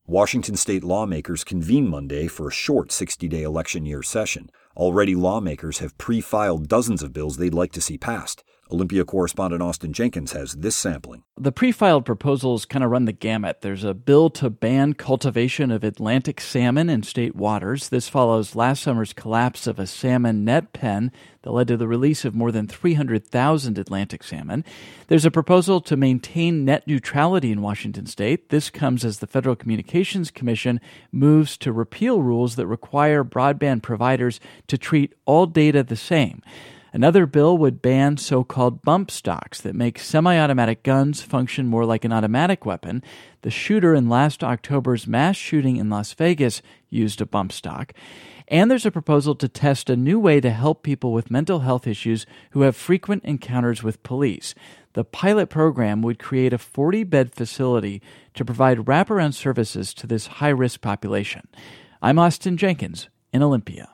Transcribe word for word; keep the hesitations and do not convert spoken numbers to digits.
Washington state lawmakers convene Monday for a short sixty-day election year session. Already, lawmakers have pre-filed dozens of bills they'd like to see passed. Olympia correspondent Austin Jenkins has this sampling. The pre-filed proposals kind of run the gamut. There's a bill to ban cultivation of Atlantic salmon in state waters. This follows last summer's collapse of a salmon net pen that led to the release of more than three hundred thousand Atlantic salmon. There's a proposal to maintain net neutrality in Washington state. This comes as the Federal Communications Commission moves to repeal rules that require broadband providers to treat all data the same. Another bill would ban so-called bump stocks that make semi-automatic guns function more like an automatic weapon. The shooter in last October's mass shooting in Las Vegas used a bump stock. And there's a proposal to test a new way to help people with mental health issues who have frequent encounters with police. The pilot program would create a forty-bed facility to provide wraparound services to this high-risk population. I'm Austin Jenkins in Olympia.